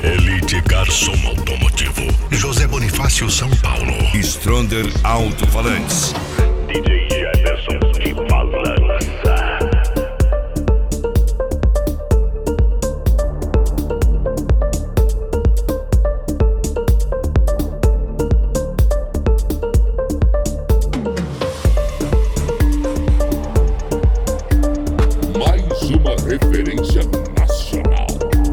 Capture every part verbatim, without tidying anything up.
Elite Garçom Automotivo, José Bonifácio, São Paulo. Stronder Alto-Falantes. D J Jefferson de Balança. Mais uma referência nacional.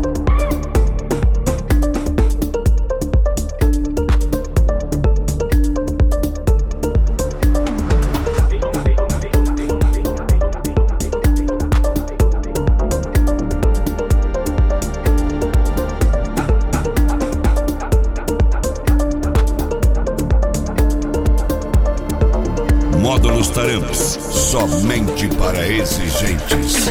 Módulos Taramps, somente para exigentes.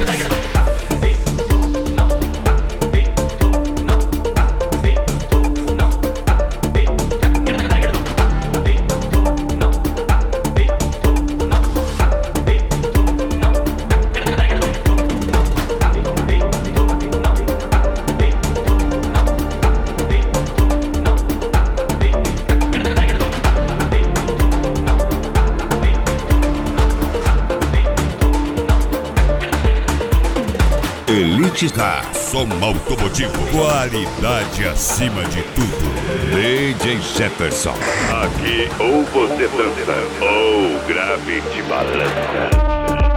Elite Car, som automotivo, qualidade acima de tudo. D J Jefferson. Aqui ou você dança ou grave de balança.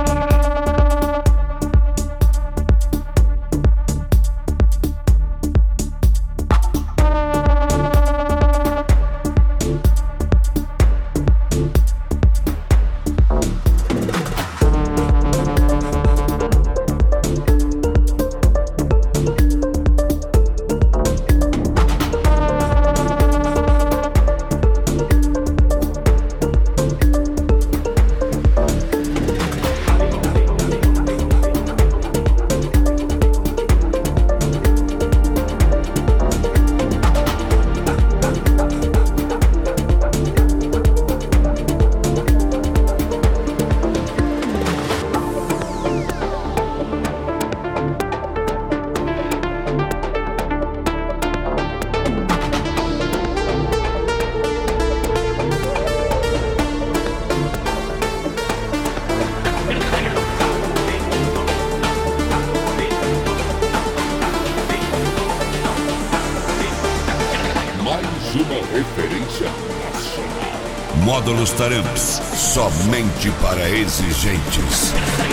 Mais uma referência nacional. Módulos Taramps, somente para exigentes.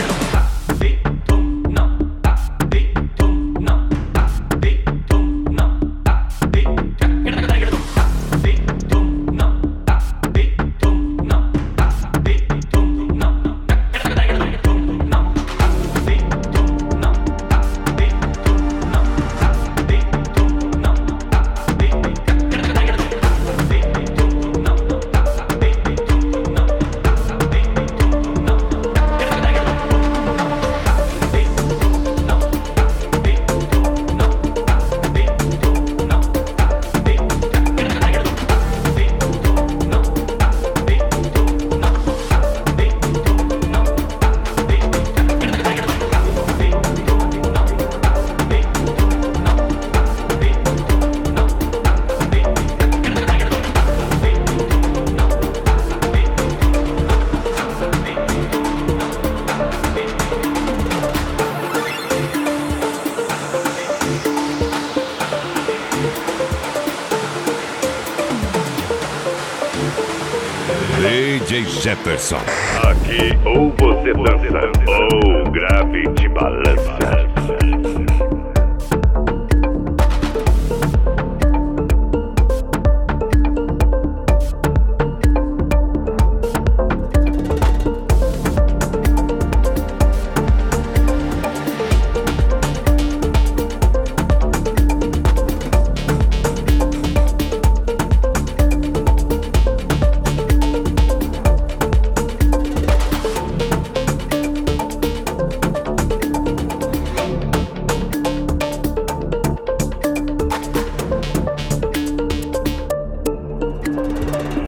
D J Jefferson. Aqui ou você dança ou grave de balança.